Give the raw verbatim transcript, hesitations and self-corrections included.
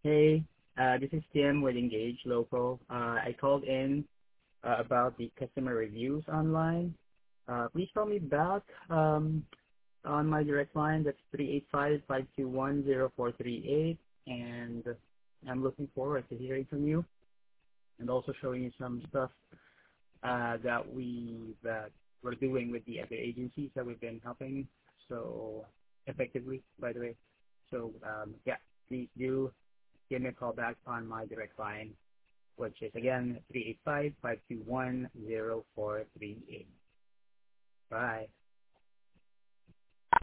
Hey, uh, this is Tim with Engage Local. Uh, I called in uh, about the customer reviews online. Uh, please call me back um, on my direct line. That's three eight five, five two one, zero four three eight. And I'm looking forward to hearing from you and also showing you some stuff uh, that we that we're doing with the other agencies that we've been helping so effectively, by the way. So um, yeah, please do give me a call back on my direct line, which is again three eight five, five two one, zero four three eight. Bye.